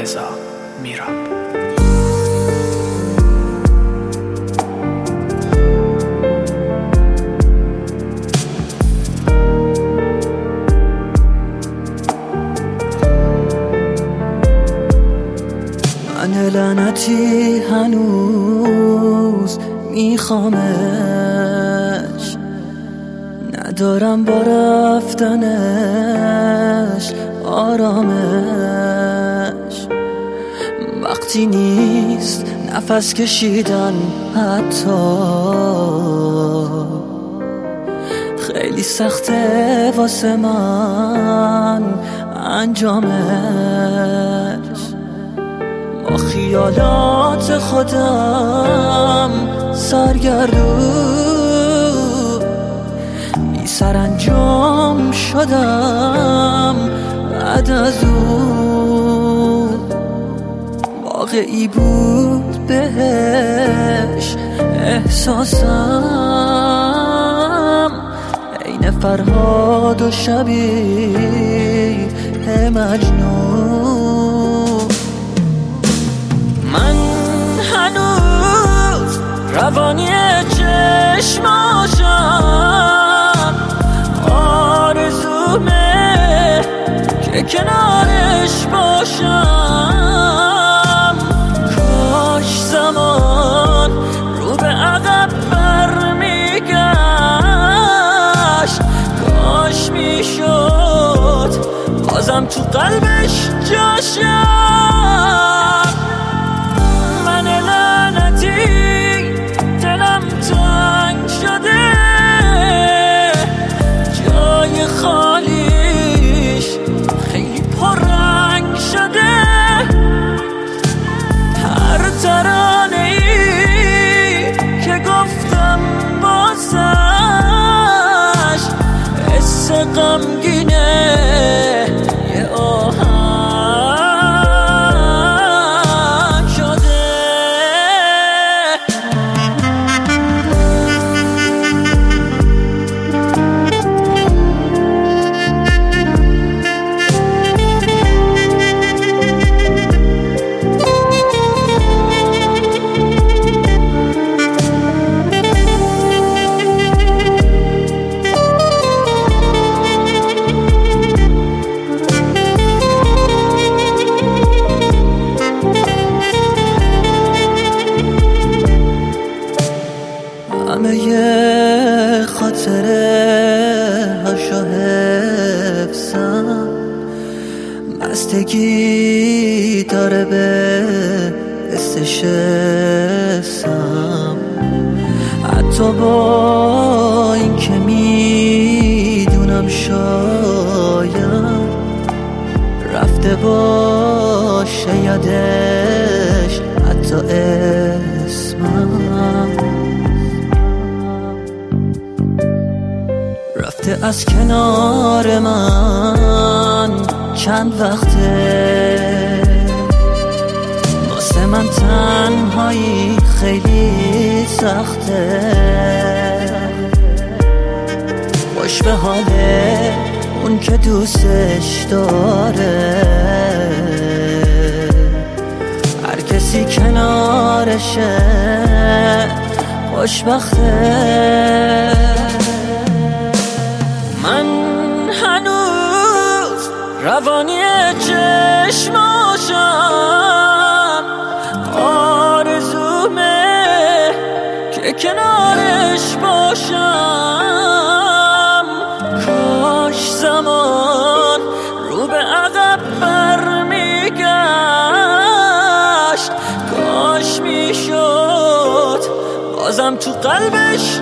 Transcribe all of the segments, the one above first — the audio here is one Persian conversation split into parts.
رضا میراب. من لعنتی هنوز میخوامش، ندارم با رفتنش آرامش. وقتی نیست نفس کشیدن حتی خیلی سخته واسه من انجامش. با خیالات خودم سرگردون بی سرانجام شدم. بعد از اون واقعی بود بهش احساسم، عین فرهاد و شبیه مجنون. من هنوز روانی چشماشم، آرزومه که کنارش باشم. کاش زمان رو به عقب برمیگشت، کاش میشد بازم تو قلبش جاشم. من لعنتی دلم تنگ شده، جای خالیش خیلی پررنگ شده. هر ترانه‌ای که گفتم بازش حس غمگینه یه آهنگ شده. همه یه خاطره هاشو حفظم، بستگی داره به استشفم. حتی با این که میدونم شاید رفته باشه یادش حتی اسمم، رفته از کنار من چند وقته. واسه من تنهایی خیلی سخته. خوش به حاله اون که دوستش داره، هر کسی کنارشه خوشبخته. من هنوز روانی چشماشم، آرزومه که کنارش باشم. کاش زمان رو به عقب برمیگشت، کاش میشد بازم تو قلبش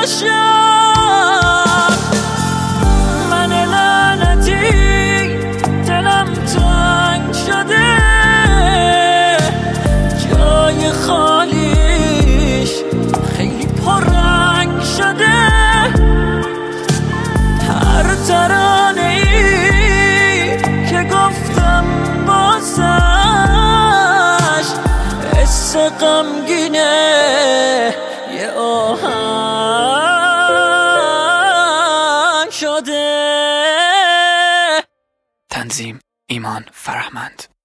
جاشم. من لعنتی دلم تنگ شده، جای خالیش خیلی پررنگ شده. هر ترانه‌ای که گفتم بازش حس غمگینه یه آهنگ شده. تنظیم ایمان فرهمند.